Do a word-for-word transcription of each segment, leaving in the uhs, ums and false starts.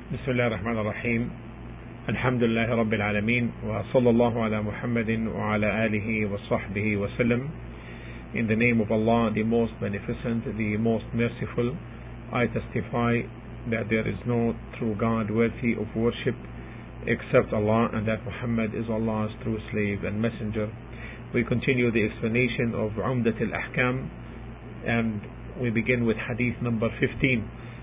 بسم الله الرحمن الرحيم. الحمد لله رب العالمين وصلى الله على محمد وعلى آله وصحبه وسلم. In the name of Allah, the most beneficent, the most merciful, I testify that there is no true God worthy of worship except Allah, and that Muhammad is Allah's true slave and messenger. We continue the explanation of Umdat al-Ahkam, and we begin with hadith number fifteen.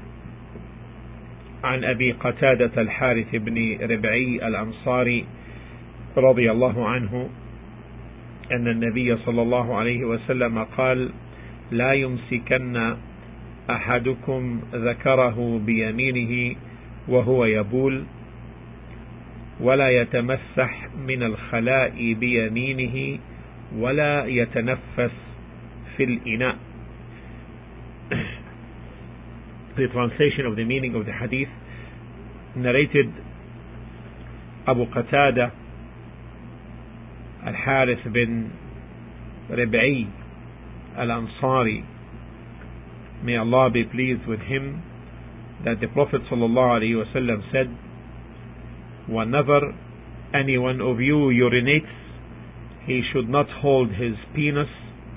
عن أبي قتادة الحارث بن ربعي الأنصاري رضي الله عنه أن النبي صلى الله عليه وسلم قال: لا يمسكن أحدكم ذكره بيمينه وهو يبول، ولا يتمسح من الخلاء بيمينه، ولا يتنفس في الإناء. The translation of the meaning of the hadith, narrated Abu Qatada Al-Harith bin Rib'i Al-Ansari, may Allah be pleased with him, that the Prophet ﷺ said, whenever any one of you urinates, he should not hold his penis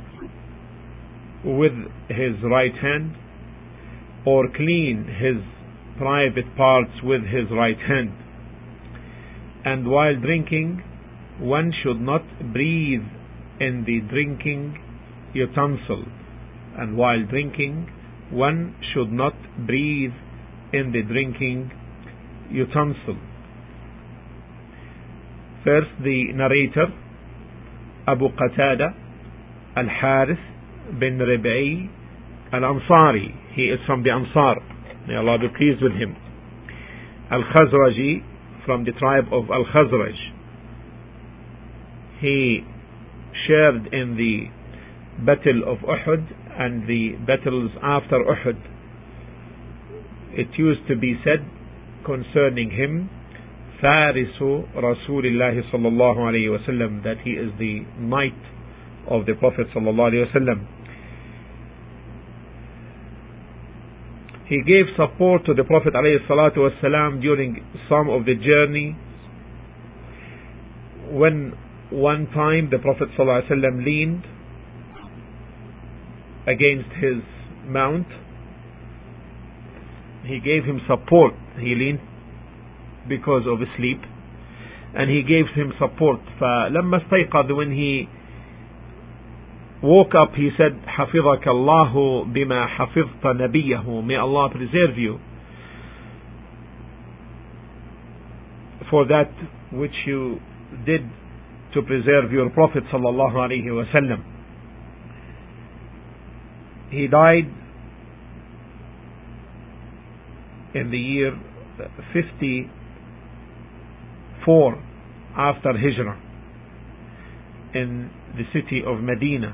with his right hand, or clean his private parts with his right hand. And while drinking, one should not breathe in the drinking utensil. And while drinking, one should not breathe in the drinking utensil. First, the narrator, Abu Qatada Al-Harith bin Rib'i Al-Ansari. He is from the Ansar. May Allah be pleased with him. Al-Khazraji, from the tribe of Al-Khazraj. He shared in the battle of Uhud and the battles after Uhud. It used to be said concerning him, Farisu Rasulillahi sallallahu alayhi wa sallam, that he is the knight of the Prophet sallallahu alayhi wa sallam. He gave support to the Prophet ﷺ during some of the journey. When one time the Prophet ﷺ leaned against his mount, he gave him support. He leaned because of sleep, and he gave him support. فلما استيقظ, when he woke up, he said, حفظك الله بما حفظت نبيه, may Allah preserve you for that which you did to preserve your Prophet sallallahu alaihi wasallam. He died in the year fifty-four after Hijrah in the city of Medina.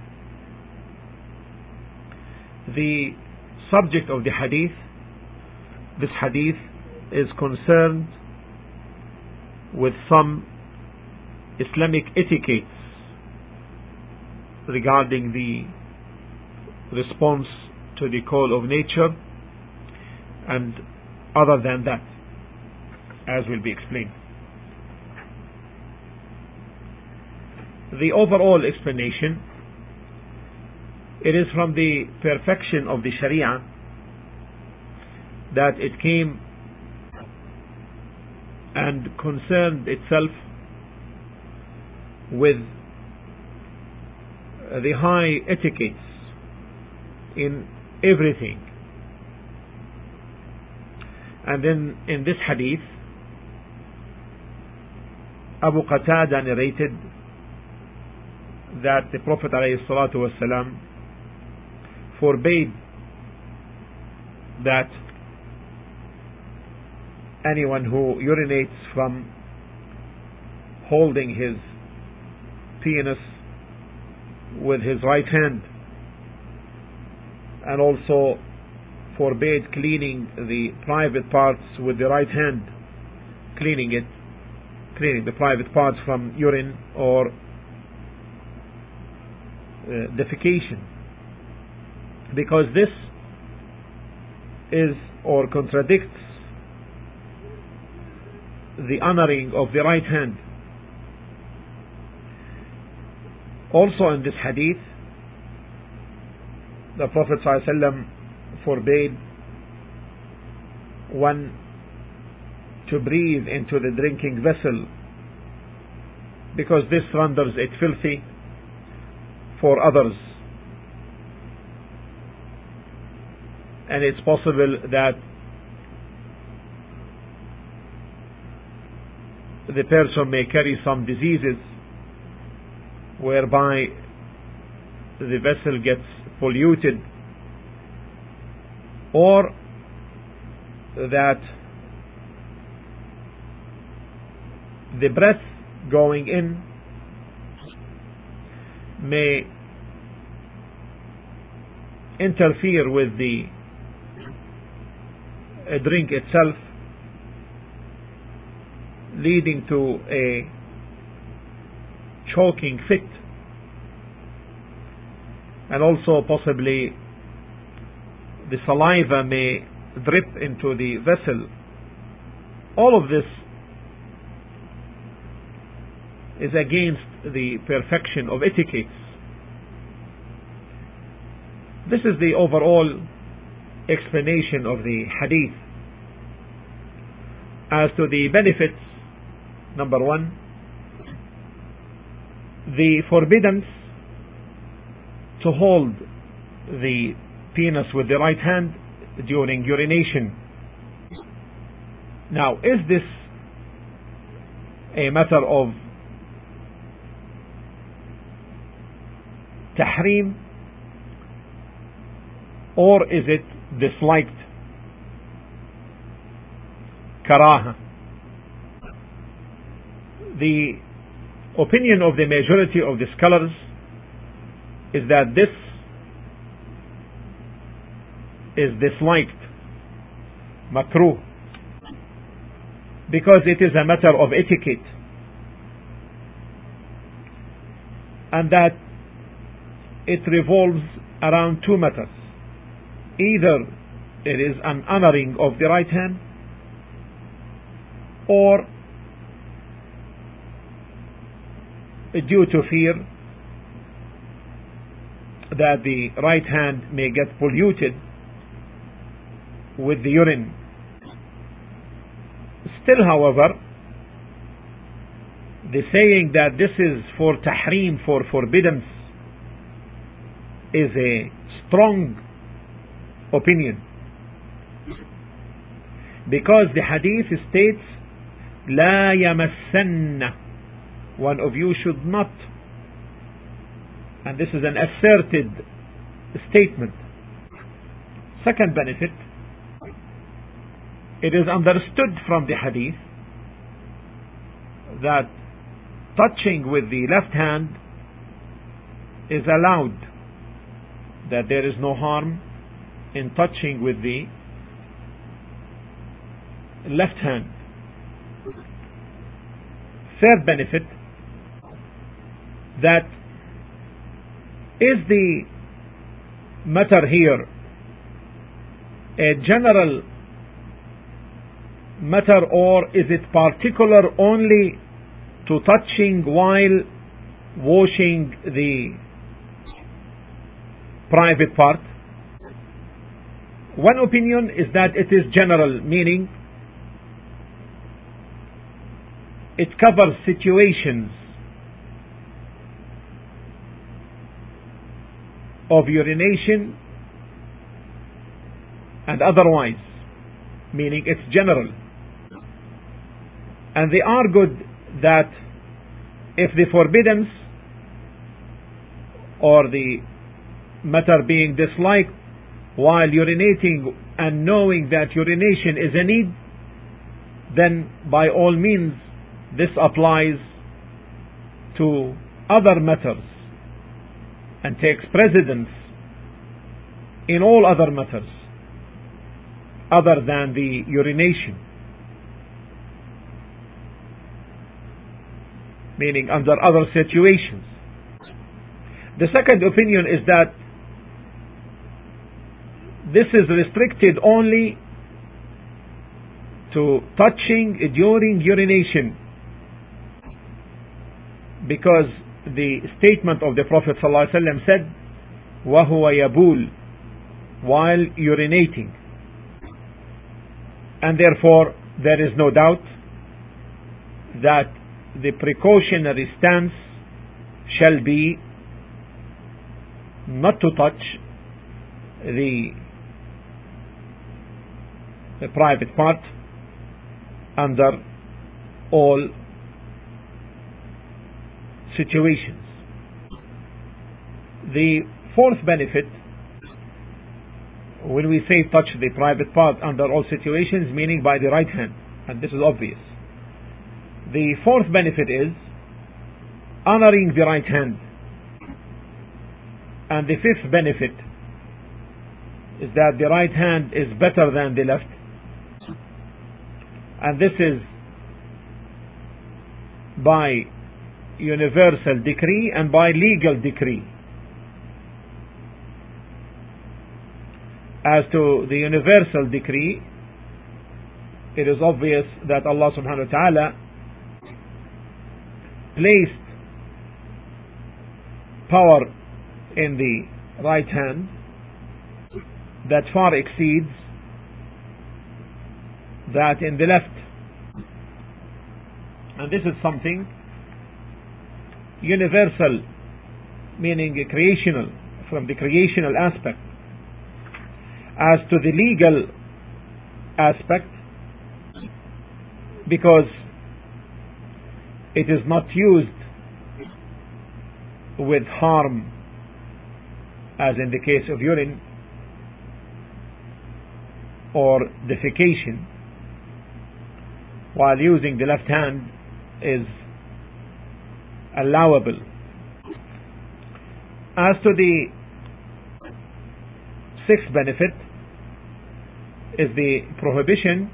The subject of the hadith, this hadith is concerned with some Islamic etiquettes regarding the response to the call of nature, and other than that, as will be explained. The overall explanation: it is from the perfection of the Sharia that it came and concerned itself with the high etiquettes in everything. And then in this hadith, Abu Qatada narrated that the Prophet ﷺ forbade that anyone who urinates from holding his penis with his right hand, and also forbade cleaning the private parts with the right hand, cleaning it, cleaning the private parts from urine or uh, defecation, because this is or contradicts the honoring of the right hand. Also in this hadith, the Prophet ﷺ forbade one to breathe into the drinking vessel, because this renders it filthy for others, and it's possible that the person may carry some diseases whereby the vessel gets polluted, or that the breath going in may interfere with the uh, drink itself, leading to a choking fit, and also possibly the saliva may drip into the vessel. All of this is against the perfection of etiquette. This is the overall explanation of the hadith. As to the benefits, number one, the forbiddance to hold the penis with the right hand during urination. Now, is this a matter of tahrim, or is it disliked, karaha? The opinion of the majority of the scholars is that this is disliked, makruh, because it is a matter of etiquette, and that it revolves around two matters. Either it is an honoring of the right hand, or due to fear that the right hand may get polluted with the urine. Still, however, the saying that this is for tahrim, for forbiddance, is a strong opinion, because the hadith states لا يمسن, one of you should not, and this is an asserted statement. Second benefit, it is understood from the hadith that touching with the left hand is allowed, that there is no harm in touching with the left hand. Third benefit, that is the matter here a general matter, or is it particular only to touching while washing the private part? One opinion is that it is general, meaning it covers situations of urination and otherwise, meaning it's general. And they argued that if the forbiddance or the matter being disliked while urinating and knowing that urination is a need, then by all means this applies to other matters and takes precedence in all other matters other than the urination, meaning under other situations. The second opinion is that this is restricted only to touching during urination, because the statement of the Prophet ﷺ said, وَهُوَ يَبُولُ, while urinating. And therefore there is no doubt that the precautionary stance shall be not to touch the, the private part under all situations. The fourth benefit, when we say touch the private part under all situations, meaning by the right hand, and this is obvious. The fourth benefit is honoring the right hand. And the fifth benefit is that the right hand is better than the left. And this is by universal decree and by legal decree. As to the universal decree, it is obvious that Allah subhanahu wa ta'ala placed power in the right hand that far exceeds that in the left. And this is something universal, meaning creational, from the creational aspect. As to the legal aspect, because it is not used with harm, as in the case of urine or defecation, while using the left hand is allowable. As to the sixth benefit is the prohibition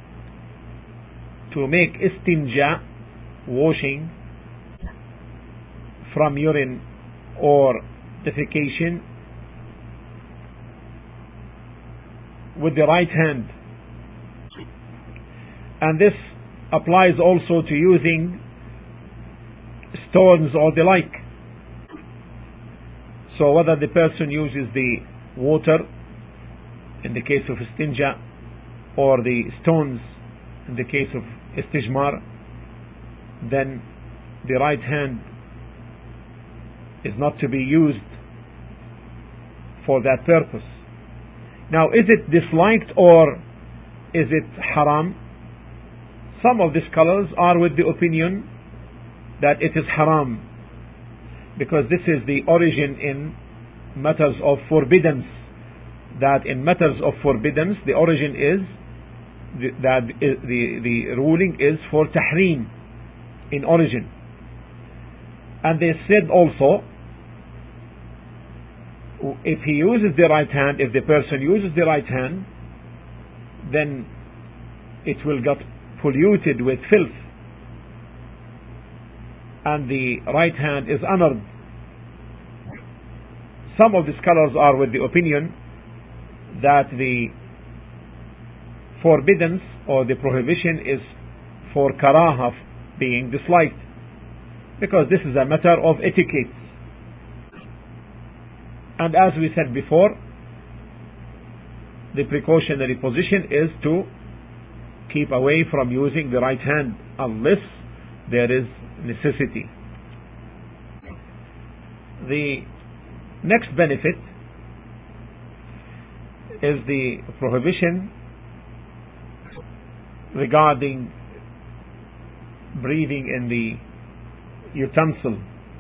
to make istinja, washing from urine or defecation, with the right hand. And this applies also to using stones or the like. So whether the person uses the water in the case of istinja or the stones in the case of istijmar, then the right hand is not to be used for that purpose. Now, is it disliked or is it haram? Some of the scholars are with the opinion that it is haram, because this is the origin in matters of forbiddance, that in matters of forbiddance the origin is the, that the, the ruling is for tahrim in origin. And they said also, if he uses the right hand, if the person uses the right hand, then it will get polluted with filth, and the right hand is honored. Some of the scholars are with the opinion that the forbiddance or the prohibition is for karaha, being disliked, because this is a matter of etiquette. And as we said before, the precautionary position is to keep away from using the right hand unless there is necessity. The next benefit is the prohibition regarding breathing in the utensil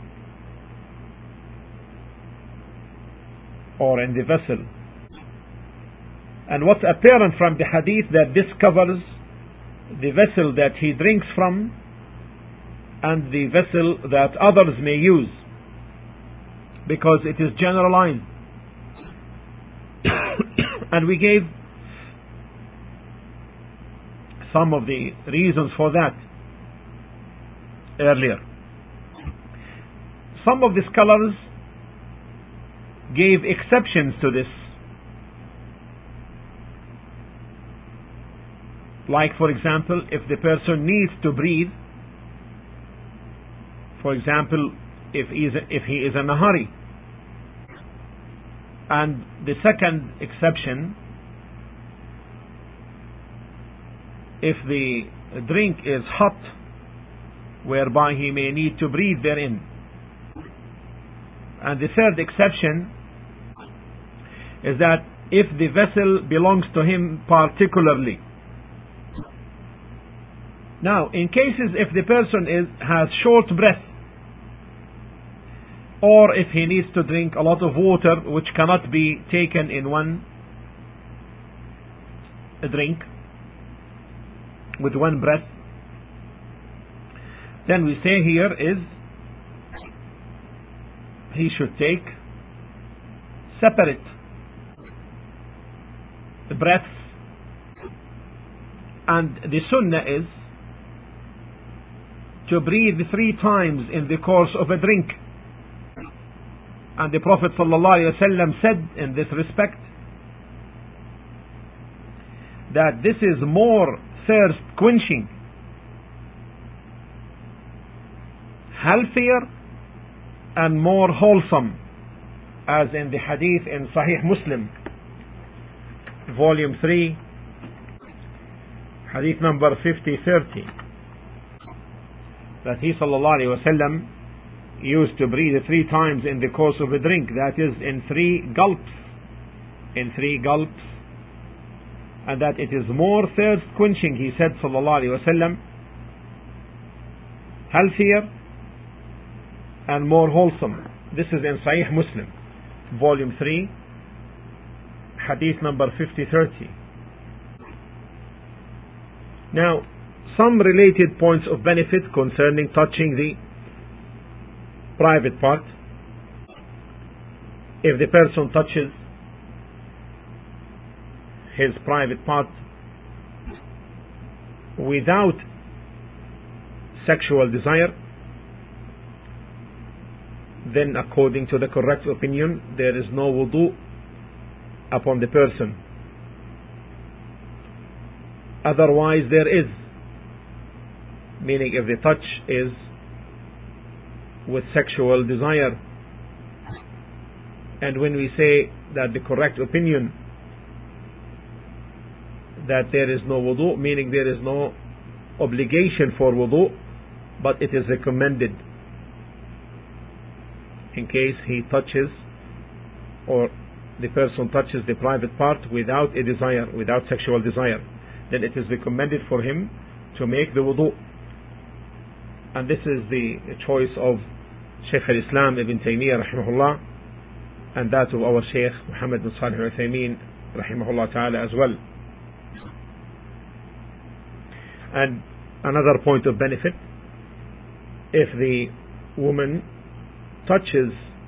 or in the vessel. And what's apparent from the hadith, that this covers the vessel that he drinks from and the vessel that others may use, because it is generalized. And we gave some of the reasons for that earlier. Some of the scholars gave exceptions to this, Like, for example, if the person needs to breathe, for example, if he is, if he is in a hurry. And the second exception, if the drink is hot, whereby he may need to breathe therein. And the third exception is that if the vessel belongs to him particularly. Now, in cases if the person is has short breath, or if he needs to drink a lot of water which cannot be taken in one drink with one breath, then we say here is he should take separate breaths, and the sunnah is to breathe three times in the course of a drink. And the Prophet ﷺ said in this respect that this is more thirst quenching, healthier and more wholesome, as in the hadith in Sahih Muslim, volume three, hadith number fifty thirty, that he sallallahu alaihi wasallam used to breathe three times in the course of a drink, that is in three gulps, in three gulps, and that it is more thirst quenching, he said sallallahu alaihi wasallam, healthier and more wholesome. This is in Sahih Muslim, volume three, hadith number fifty thirty. Now, some related points of benefit concerning touching the private part. If the person touches his private part without sexual desire, then according to the correct opinion, there is no wudu upon the person. Otherwise there is, meaning if the touch is with sexual desire. And when we say that the correct opinion that there is no wudu, meaning there is no obligation for wudu, but it is recommended in case he touches, or the person touches the private part without a desire, without sexual desire, then it is recommended for him to make the wudu. And this is the choice of Shaykh al-Islam Ibn Taymiyyah rahimahullah, and that of our Shaykh Muhammad bin Salih al-Uthaymeen rahimahullah ta'ala as well. And another point of benefit, if the woman touches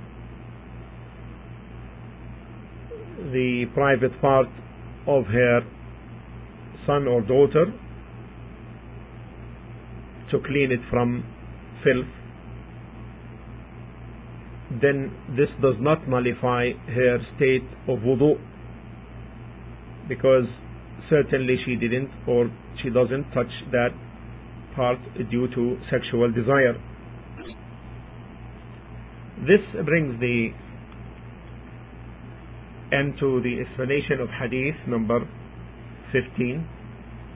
the private part of her son or daughter to clean it from filth, then this does not nullify her state of wudu, because certainly she didn't or she doesn't touch that part due to sexual desire. This brings the end to the explanation of hadith number fifteen.